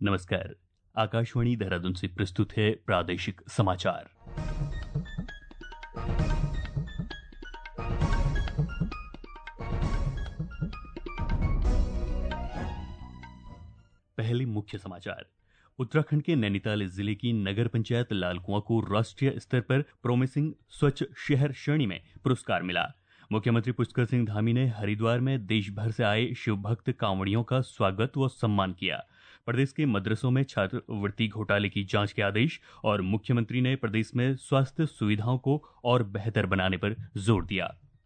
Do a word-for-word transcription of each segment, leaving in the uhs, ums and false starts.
नमस्कार। आकाशवाणी देहरादून से प्रस्तुत है प्रादेशिक समाचार। पहले मुख्य समाचार। उत्तराखंड के नैनीताल जिले की नगर पंचायत लालकुआं को राष्ट्रीय स्तर पर प्रोमिसिंग स्वच्छ शहर श्रेणी में पुरस्कार मिला। मुख्यमंत्री पुष्कर सिंह धामी ने हरिद्वार में देश भर से आए शिव भक्त कांवड़ियों का स्वागत व सम्मान किया। प्रदेश के मदरसों में छात्रवृत्ति घोटाले की जांच के आदेश और मुख्यमंत्री ने प्रदेश में स्वास्थ्य सुविधाओं को और बेहतर बनाने पर जोर दिया।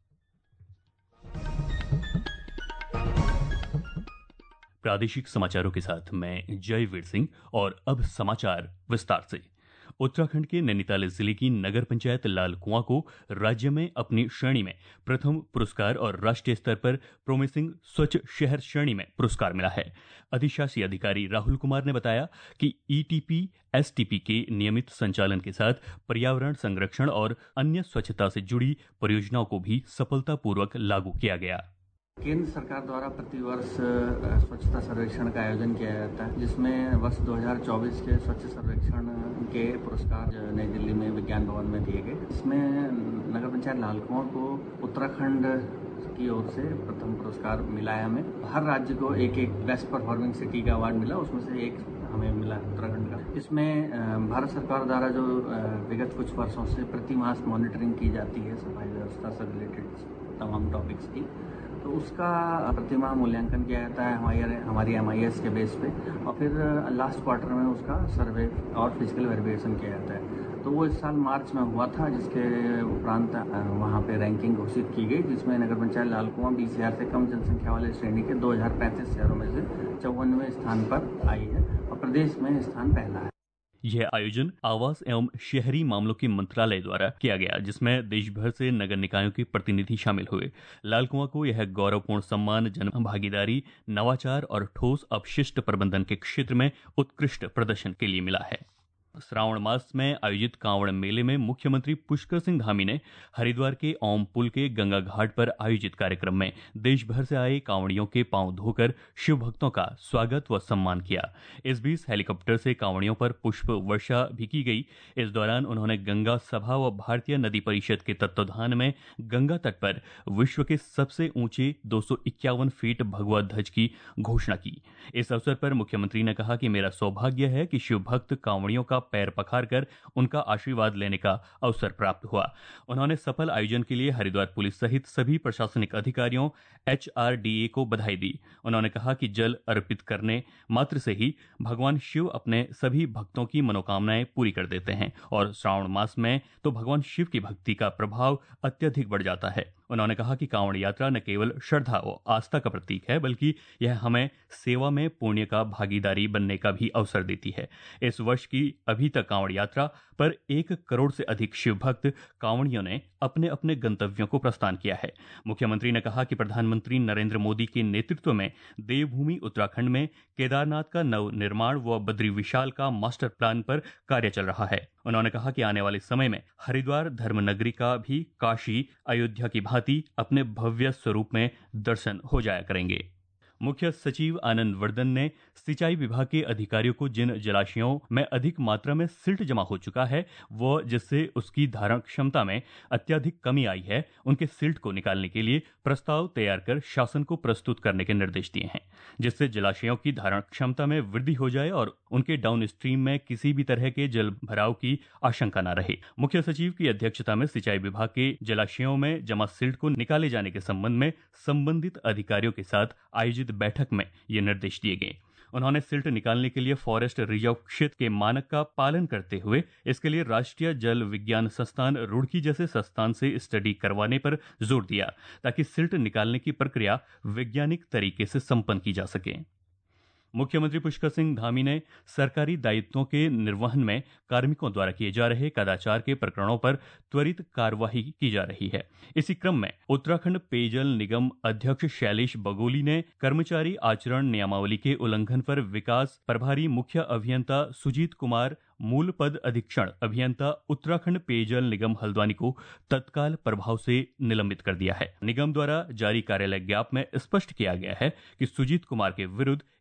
प्रादेशिक समाचारों के साथ मैं जयवीर सिंह और अब समाचार विस्तार से। उत्तराखंड के नैनीताल जिले की नगर पंचायत लालकुआं को राज्य में अपनी श्रेणी में प्रथम पुरस्कार और राष्ट्रीय स्तर पर प्रोमिसिंग स्वच्छ शहर श्रेणी में पुरस्कार मिला है। अधिशासी अधिकारी राहुल कुमार ने बताया कि ईटीपी एसटीपी के नियमित संचालन के साथ पर्यावरण संरक्षण और अन्य स्वच्छता से जुड़ी परियोजनाओं को भी सफलतापूर्वक लागू किया गया। केंद्र सरकार द्वारा प्रतिवर्ष स्वच्छता सर्वेक्षण का आयोजन किया जाता है, जिसमें वर्ष दो हज़ार चौबीस के स्वच्छ सर्वेक्षण के पुरस्कार नई दिल्ली में विज्ञान भवन में दिए गए। इसमें नगर पंचायत लालकुआं को उत्तराखंड की ओर से प्रथम पुरस्कार मिला है। हमें हर राज्य को एक एक बेस्ट परफॉर्मिंग सिटी का अवार्ड मिला, उसमें से एक हमें मिला उत्तराखंड का। इसमें भारत सरकार द्वारा जो विगत कुछ वर्षों से प्रति मास मॉनिटरिंग की जाती है सफाई व्यवस्था से रिलेटेड तमाम टॉपिक्स की, तो उसका प्रतिमाह मूल्यांकन किया जाता है हमारी हमारी एम आई एस के बेस पे, और फिर लास्ट क्वार्टर में उसका सर्वे और फिजिकल वेरिफिकेशन किया जाता है। तो वो इस साल मार्च में हुआ था, जिसके उपरांत वहाँ पे रैंकिंग घोषित की गई, जिसमें नगर पंचायत लालकुआं बीस हजार से कम जनसंख्या वाले श्रेणी के दो हजार पैंतीस शहरों में से चौवनवें स्थान पर आई है और प्रदेश में स्थान पहला है। यह आयोजन आवास एवं शहरी मामलों के मंत्रालय द्वारा किया गया, जिसमें देश भर से नगर निकायों के प्रतिनिधि शामिल हुए। लालकुआं को यह गौरवपूर्ण सम्मान जन भागीदारी, नवाचार और ठोस अपशिष्ट प्रबंधन के क्षेत्र में उत्कृष्ट प्रदर्शन के लिए मिला है। श्रावण मास में आयोजित कांवड़ मेले में मुख्यमंत्री पुष्कर सिंह धामी ने हरिद्वार के ओम पुल के गंगा घाट पर आयोजित कार्यक्रम में देश भर से आए कांवड़ियों के पांव धोकर शिव भक्तों का स्वागत व सम्मान किया। इस बीच हेलीकॉप्टर से कांवड़ियों पर पुष्प वर्षा भी की गई। इस दौरान उन्होंने गंगा सभा व भारतीय नदी परिषद के तत्वाधान में गंगा तट पर विश्व के सबसे ऊंचे दो सौ इक्यावन फीट भगवा ध्वज की घोषणा की। इस अवसर पर मुख्यमंत्री ने कहा कि मेरा सौभाग्य है कि शिव भक्त कांवड़ियों का पैर पखारकर उनका आशीर्वाद लेने का अवसर प्राप्त हुआ। उन्होंने सफल आयोजन के लिए हरिद्वार पुलिस सहित सभी प्रशासनिक अधिकारियों, एच आर डी ए को बधाई दी। उन्होंने कहा कि जल अर्पित करने मात्र से ही भगवान शिव अपने सभी भक्तों की मनोकामनाएं पूरी कर देते हैं और श्रावण मास में तो भगवान शिव की भक्ति का प्रभाव अत्यधिक बढ़ जाता है। उन्होंने कहा कि कांवड़ यात्रा न केवल श्रद्धा और आस्था का प्रतीक है, बल्कि यह हमें सेवा में पुण्य का भागीदारी बनने का भी अवसर देती है। इस वर्ष की अभी तक कांवड़ यात्रा पर एक करोड़ से अधिक शिव भक्त कांवड़ियों ने अपने अपने गंतव्यों को प्रस्थान किया है। मुख्यमंत्री ने कहा कि प्रधानमंत्री नरेंद्र मोदी के नेतृत्व में देवभूमि उत्तराखंड में केदारनाथ का नव निर्माण व बद्री विशाल का मास्टर प्लान पर कार्य चल रहा है। उन्होंने कहा कि आने वाले समय में हरिद्वार धर्मनगरी का भी काशी, अयोध्या की भांति अपने भव्य स्वरूप में दर्शन हो जाया करेंगे। मुख्य सचिव आनंद वर्धन ने सिंचाई विभाग के अधिकारियों को जिन जलाशयों में अधिक मात्रा में सिल्ट जमा हो चुका है वो जिससे उसकी धारण क्षमता में अत्यधिक कमी आई है, उनके सिल्ट को निकालने के लिए प्रस्ताव तैयार कर शासन को प्रस्तुत करने के निर्देश दिए हैं, जिससे जलाशयों की धारण क्षमता में वृद्धि हो जाए और उनके डाउन स्ट्रीम में किसी भी तरह के जल भराव की आशंका न रहे। मुख्य सचिव की अध्यक्षता में सिंचाई विभाग के जलाशयों में जमा सिल्ट को निकाले जाने के संबंध में संबंधित अधिकारियों के साथ आयोजित बैठक में ये निर्देश दिए गए। उन्होंने सिल्ट निकालने के लिए फॉरेस्ट रिजर्व क्षेत्र के मानक का पालन करते हुए इसके लिए राष्ट्रीय जल विज्ञान संस्थान रुड़की जैसे संस्थान से स्टडी करवाने पर जोर दिया, ताकि सिल्ट निकालने की प्रक्रिया वैज्ञानिक तरीके से संपन्न की जा सके। मुख्यमंत्री पुष्कर सिंह धामी ने सरकारी दायित्वों के निर्वहन में कार्मिकों द्वारा किए जा रहे कदाचार के प्रकरणों पर त्वरित कार्यवाही की जा रही है। इसी क्रम में उत्तराखंड पेयजल निगम अध्यक्ष शैलेश बगोली ने कर्मचारी आचरण नियमावली के उल्लंघन पर विकास प्रभारी मुख्य अभियंता सुजीत कुमार, मूल पद अधीक्षण अभियंता उत्तराखंड पेयजल निगम हल्द्वानी को तत्काल प्रभाव से निलंबित कर दिया है। निगम द्वारा जारी कार्यालय ज्ञाप में स्पष्ट किया गया है कि सुजीत कुमार के विरुद्ध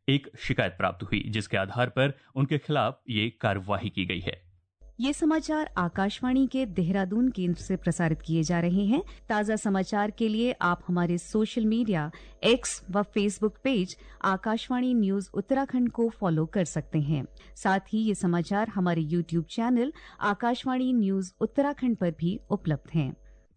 एक शिकायत प्राप्त हुई, जिसके आधार पर उनके खिलाफ ये कार्यवाही की गई है। ये समाचार आकाशवाणी के देहरादून केंद्र से प्रसारित किए जा रहे हैं। ताज़ा समाचार के लिए आप हमारे सोशल मीडिया एक्स व Facebook page Akashvani news Uttarakhand को फॉलो कर सकते हैं। साथ ही ये समाचार हमारे YouTube channel Akashvani news Uttarakhand पर भी उपलब्ध हैं।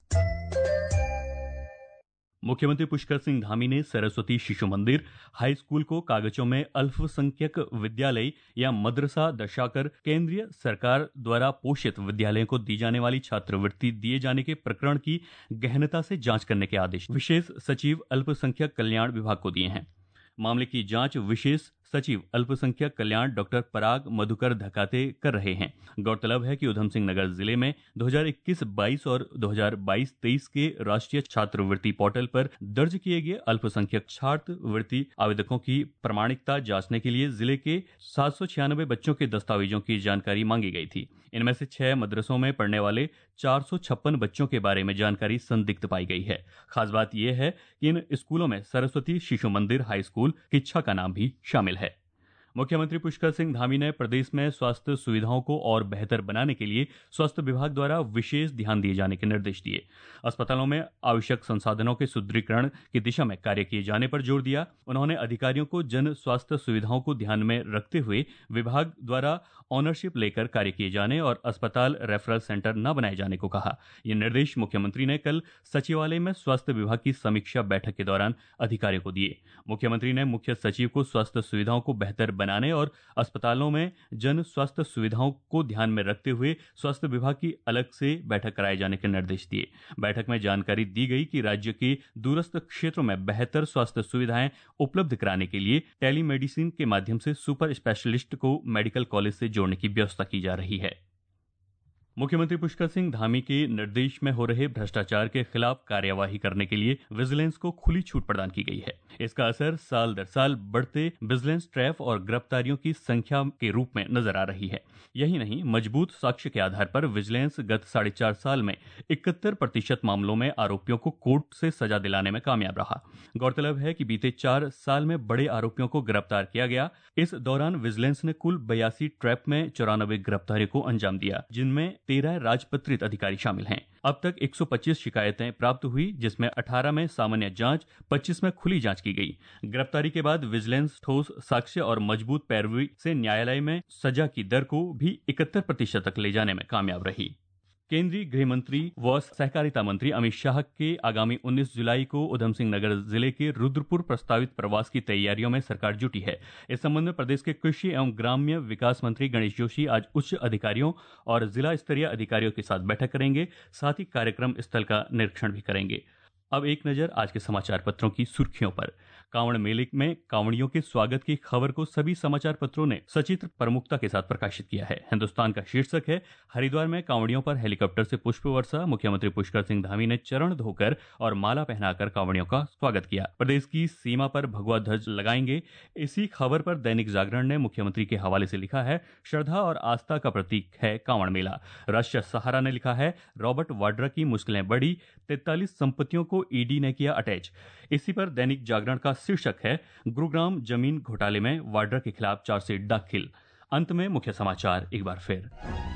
मुख्यमंत्री पुष्कर सिंह धामी ने सरस्वती शिशु मंदिर हाई स्कूल को कागजों में अल्पसंख्यक विद्यालय या मदरसा दर्शाकर केंद्रीय सरकार द्वारा पोषित विद्यालयों को दी जाने वाली छात्रवृत्ति दिए जाने के प्रकरण की गहनता से जांच करने के आदेश विशेष सचिव अल्पसंख्यक कल्याण विभाग को दिए हैं। मामले की जांच विशेष सचिव अल्पसंख्यक कल्याण डॉक्टर पराग मधुकर धकाते कर रहे हैं। गौरतलब है कि उधम सिंह नगर जिले में दो हज़ार इक्कीस बाईस और दो हज़ार बाईस तेईस के राष्ट्रीय छात्रवृत्ति पोर्टल पर दर्ज किए गए अल्पसंख्यक छात्रवृत्ति आवेदकों की प्रामाणिकता जांचने के लिए जिले के सात सौ छियानवे बच्चों के दस्तावेजों की जानकारी मांगी गई थी। इनमें से छह मदरसों में पढ़ने वाले चार सौ छप्पन बच्चों के बारे में जानकारी संदिग्ध पाई गई है। खास बात यह है कि इन स्कूलों में सरस्वती शिशु मंदिर हाई स्कूल किच्छा का नाम भी शामिल है। मुख्यमंत्री पुष्कर सिंह धामी ने प्रदेश में स्वास्थ्य सुविधाओं को और बेहतर बनाने के लिए स्वास्थ्य विभाग द्वारा विशेष ध्यान दिए जाने के निर्देश दिए। अस्पतालों में आवश्यक संसाधनों के सुदृढ़ीकरण की दिशा में कार्य किए जाने पर जोर दिया। उन्होंने अधिकारियों को जन स्वास्थ्य सुविधाओं को ध्यान में रखते हुए विभाग द्वारा ऑनरशिप लेकर कार्य किए जाने और अस्पताल रेफरल सेंटर न बनाए जाने को कहा। ये निर्देश मुख्यमंत्री ने कल सचिवालय में स्वास्थ्य विभाग की समीक्षा बैठक के दौरान अधिकारियों को दिए। मुख्यमंत्री ने मुख्य सचिव को स्वास्थ्य सुविधाओं को बेहतर बनाने और अस्पतालों में जन स्वास्थ्य सुविधाओं को ध्यान में रखते हुए स्वास्थ्य विभाग की अलग से बैठक कराए जाने के निर्देश दिए। बैठक में जानकारी दी गई कि राज्य के दूरस्थ क्षेत्रों में बेहतर स्वास्थ्य सुविधाएं उपलब्ध कराने के लिए टेलीमेडिसिन के माध्यम से सुपर स्पेशलिस्ट को मेडिकल कॉलेज से जोड़ने की व्यवस्था की जा रही है। मुख्यमंत्री पुष्कर सिंह धामी के निर्देश में हो रहे भ्रष्टाचार के खिलाफ कार्यवाही करने के लिए विजिलेंस को खुली छूट प्रदान की गई है। इसका असर साल दर साल बढ़ते विजिलेंस ट्रैप और गिरफ्तारियों की संख्या के रूप में नजर आ रही है। यही नहीं, मजबूत साक्ष्य के आधार पर विजिलेंस गत साढ़े चार साल में इकहत्तर प्रतिशत मामलों में आरोपियों को कोर्ट से सजा दिलाने में कामयाब रहा। गौरतलब है कि बीते चार साल में बड़े आरोपियों को गिरफ्तार किया गया। इस दौरान विजिलेंस ने कुल बयासी ट्रैप में चौरानबे गिरफ्तारियों को अंजाम दिया, जिनमें तेरह राजपत्रित अधिकारी शामिल हैं। अब तक एक सौ पच्चीस शिकायतें प्राप्त हुई, जिसमें अठारह में सामान्य जांच, पच्चीस में खुली जांच की गई। गिरफ्तारी के बाद विजिलेंस ठोस साक्ष्य और मजबूत पैरवी से न्यायालय में सजा की दर को भी इकहत्तर प्रतिशत तक ले जाने में कामयाब रही। केंद्रीय गृह मंत्री व सहकारिता मंत्री अमित शाह के आगामी उन्नीस जुलाई को उधम सिंह नगर जिले के रुद्रपुर प्रस्तावित प्रवास की तैयारियों में सरकार जुटी है। इस संबंध में प्रदेश के कृषि एवं ग्राम्य विकास मंत्री गणेश जोशी आज उच्च अधिकारियों और जिला स्तरीय अधिकारियों के साथ बैठक करेंगे। साथ ही कार्यक्रम स्थल का निरीक्षण भी करेंगे। अब एक नजर आज के समाचार पत्रों की सुर्खियों पर। कांवड़ मेले में कांवड़ियों के स्वागत की खबर को सभी समाचार पत्रों ने सचित्र प्रमुखता के साथ प्रकाशित किया है। हिंदुस्तान का शीर्षक है, हरिद्वार में कांवड़ियों पर हेलीकॉप्टर से पुष्प वर्षा। मुख्यमंत्री पुष्कर सिंह धामी ने चरण धोकर और माला पहनाकर कांवड़ियों का स्वागत किया। प्रदेश की सीमा पर भगवा ध्वज लगाएंगे। इसी खबर पर दैनिक जागरण ने मुख्यमंत्री के हवाले से लिखा है, श्रद्धा और आस्था का प्रतीक है कांवड़ मेला। राष्ट्रीय सहारा ने लिखा है, रॉबर्ट वाड्रा की मुश्किलें बढ़ी, तैंतालीस संपत्तियों को ईडी ने किया अटैच। इसी पर दैनिक जागरण का शीर्षक है, गुरुग्राम जमीन घोटाले में वाड्रा के खिलाफ चार्जशीट दाखिल। अंत में मुख्य समाचार एक बार फिर।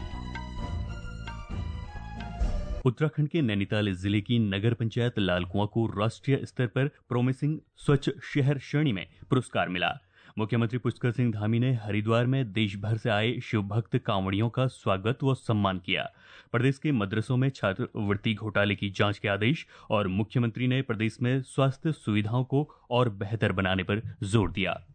उत्तराखंड के नैनीताल जिले की नगर पंचायत लालकुआं को राष्ट्रीय स्तर पर प्रोमिसिंग स्वच्छ शहर श्रेणी में पुरस्कार मिला। मुख्यमंत्री पुष्कर सिंह धामी ने हरिद्वार में देश भर से आए शिव भक्त कांवड़ियों का स्वागत व सम्मान किया। प्रदेश के मदरसों में छात्रवृत्ति घोटाले की जांच के आदेश और मुख्यमंत्री ने प्रदेश में स्वास्थ्य सुविधाओं को और बेहतर बनाने पर जोर दिया।